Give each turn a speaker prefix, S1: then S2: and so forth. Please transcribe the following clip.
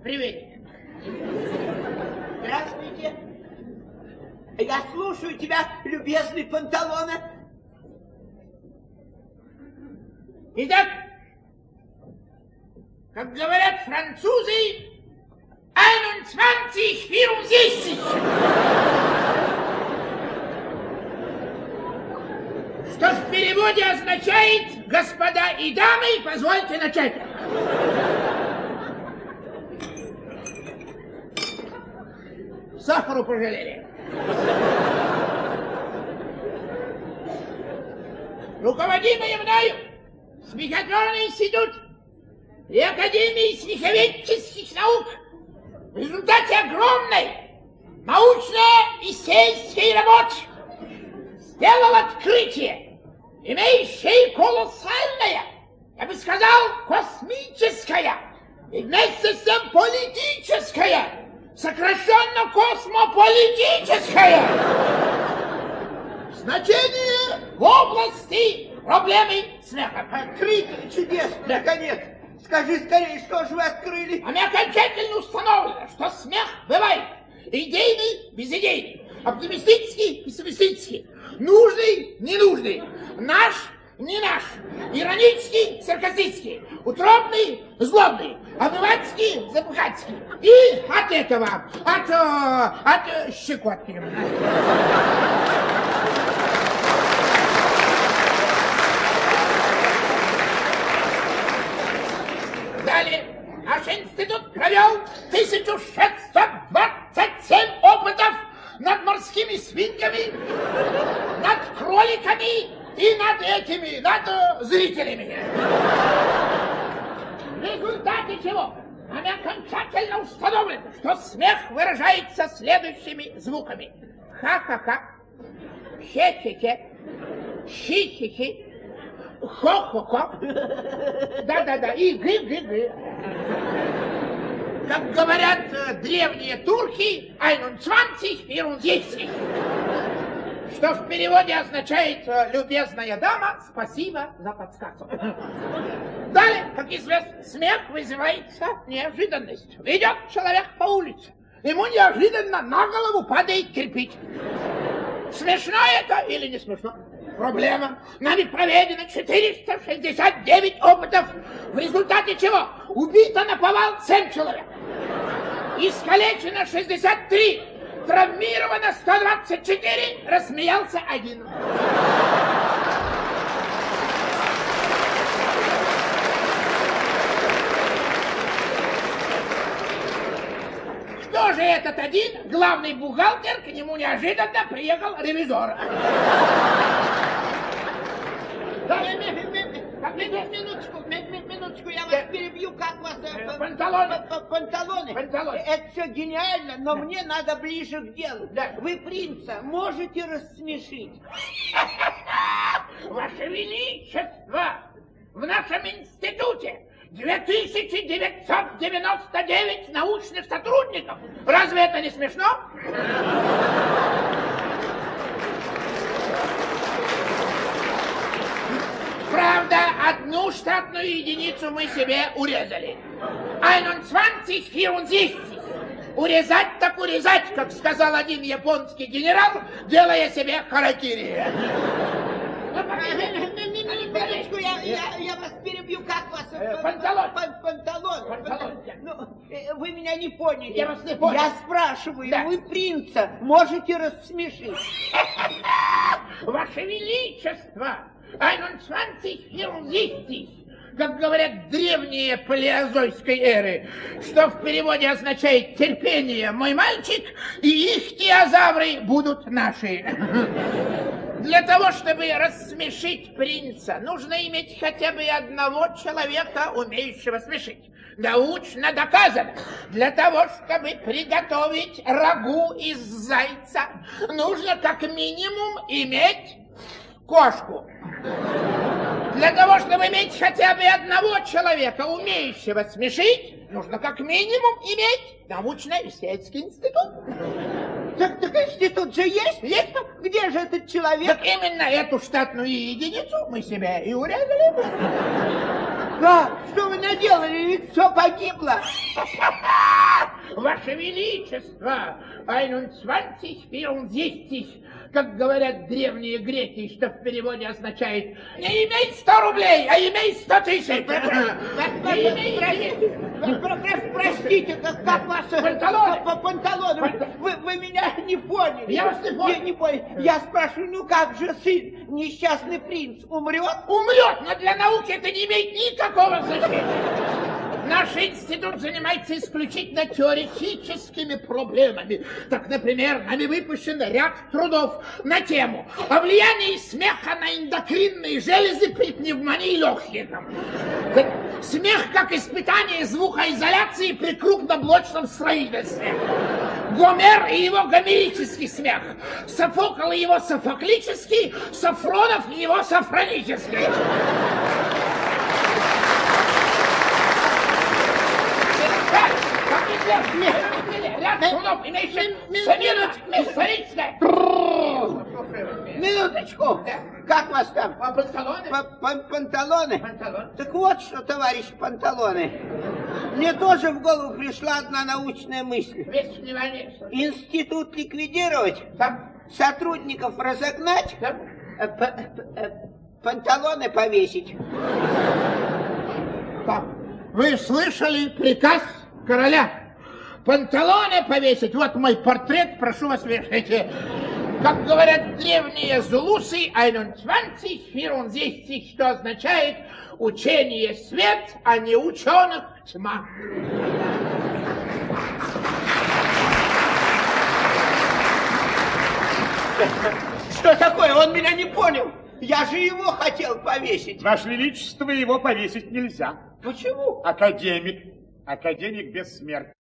S1: привет.
S2: Здравствуйте. Я слушаю тебя, любезный Панталоне.
S1: Итак, как говорят французы, 21:64. Что в переводе означает: господа и дамы, позвольте начать. Сахару пожалели. Руководимый мною смехотворный институт при Академии смеховедческих наук в результате огромной научно-исследовательской работы сделал открытие, имеющее колоссальное, я бы сказал, космическое и вместе с тем политическое, сокращенно космополитическое значение в области проблемы смеха.
S2: Открытие чудесно, наконец. Скажи скорее, что же вы открыли?
S1: Нами окончательно установлено, что смех бывает идейный, безидейный, оптимистический, пессимистический, нужный, ненужный, наш, не наш, иронический, саркастический, утробный, злобный, обывательский, запухательский. И от этого, от щекотки. Далее наш институт провел 1627 опытов над морскими свинками, над кроликами и над зрителями. В результате чего нами окончательно установлено, что смех выражается следующими звуками: ха-ха-ха, хе-хе-хе, хи-хи-хи, хо-хо-хо, да-да-да, и гы-гы-гы. Как говорят древние турки, 21:64, что в переводе означает: любезная дама, спасибо за подсказку. Далее, как известно, смех вызывается неожиданность. Идет человек по улице, ему неожиданно на голову падает кирпич. Смешно это или не смешно? Проблема. Нами проведено 469 опытов, в результате чего убито наповал 7 человек, искалечено 63, травмировано 124, рассмеялся 1. Кто же этот один? Главный бухгалтер, к нему неожиданно приехал ревизор.
S2: Минуточку, я вас перебью, как вас...
S1: Панталоны.
S2: Панталоны.
S1: Панталоны.
S2: Это все гениально, но мне надо ближе к делу.
S1: Да.
S2: Вы принца можете рассмешить?
S1: Ваше Величество, в нашем институте 2999 научных сотрудников. Разве это не смешно? Правда, одну штатную единицу мы себе урезали. 21:64. Урезать так урезать, как сказал один японский генерал, делая себе харакири.
S2: Минуточку, я вас перебью, как вас...
S1: Панталон.
S2: Панталон. Ну, вы меня не поняли.
S1: Я вас не понял.
S2: Я спрашиваю,
S1: Да.
S2: вы принца можете рассмешить?
S1: Ваше Величество, 21:64, как говорят древние палеозойской эры, что в переводе означает терпение, мой мальчик, и ихтиозавры будут наши. Для того, чтобы рассмешить принца, нужно иметь хотя бы одного человека, умеющего смешить. Научно доказано. Для того, чтобы приготовить рагу из зайца, нужно как минимум иметь кошку. Для того, чтобы иметь хотя бы одного человека, умеющего смешить, нужно как минимум иметь научно-исследовательский институт.
S2: Так институт же есть?
S1: Есть?
S2: Где же этот человек?
S1: Так именно эту штатную единицу мы себе и урезали.
S2: Да, что вы наделали? Ведь все погибло.
S1: Ваше Величество, 21, как говорят древние греки, что в переводе означает «не имей 100 рублей, а имей 100 тысяч».
S2: Простите, как вас...
S1: Панталоны.
S2: Панталоны. Вы меня не поняли.
S1: Я вас не понял.
S2: Не понял. Я спрашиваю, ну как же сын, несчастный принц, умрет?
S1: Умрет, но для науки это не имеет никакого значения. Наш институт занимается исключительно теоретическими проблемами. Так, например, нами выпущен ряд трудов на тему о влиянии смеха на эндокринные железы при пневмонии легких. Смех как испытание звукоизоляции при крупноблочном строительстве. Гомер и его гомерический смех. Софокл и его софоклический, Сафронов и его сафронический.
S2: Минуточку. Как вас там?
S1: Панталоны.
S2: Панталоны?
S1: Панталоны.
S2: Так вот что, товарищ Панталоны. Мне тоже в голову пришла одна научная мысль. Институт ликвидировать, сотрудников разогнать, панталоны повесить.
S1: Вы слышали приказ короля? Панталоны повесить. Вот мой портрет, прошу вас, вешайте. Как говорят древние зулусы, 21, что означает учение свет, а не ученых тьма.
S2: Что такое? Он меня не понял. Я же его хотел повесить.
S3: Ваше Величество, его повесить нельзя.
S2: Почему?
S3: Академик бессмертный.